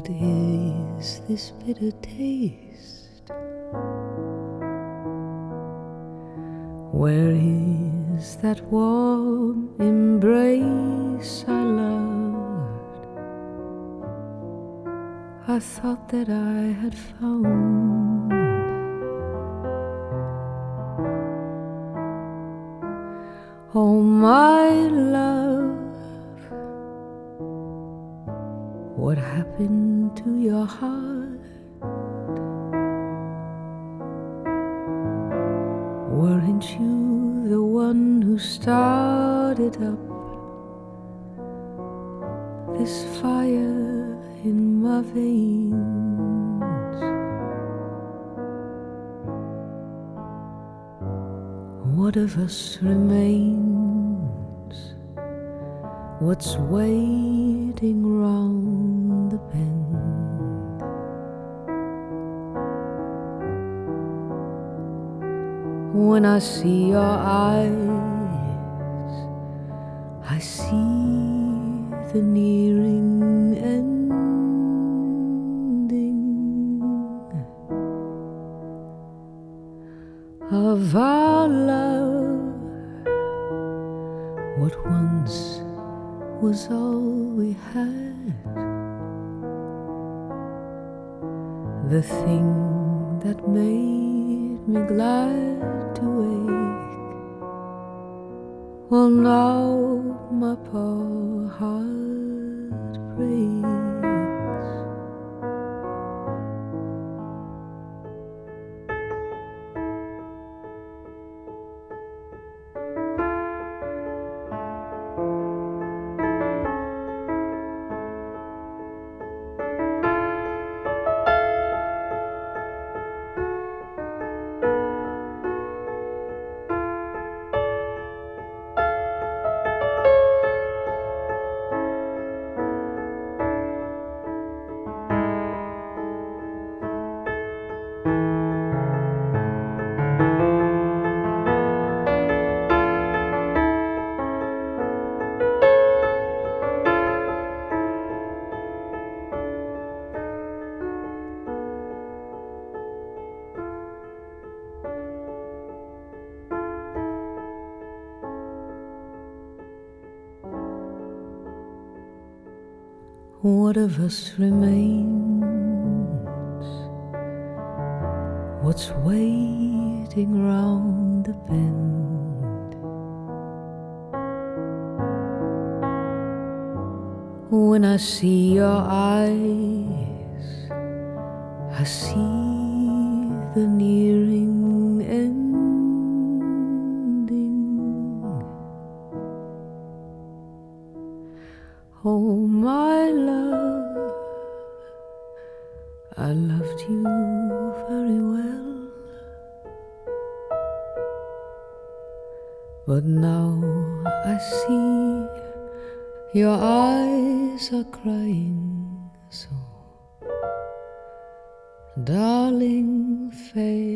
What is this bitter taste? Where is that warm embrace I loved? I thought that I had found. Oh, my love, what happened to your heart? Weren't you the one who started up this fire in my veins? What of us remains? What's waiting round the bend? When I see your eyes, I see the nearing ending of our love. What once was all we had, the thing that made me glad to wake. Well, now my poor heart breaks. What of us remains? What's waiting round the bend? When I see your eyes, I see the nearing ending. Oh, my love, I loved you very well, but now I see your eyes are crying, so darling, farewell.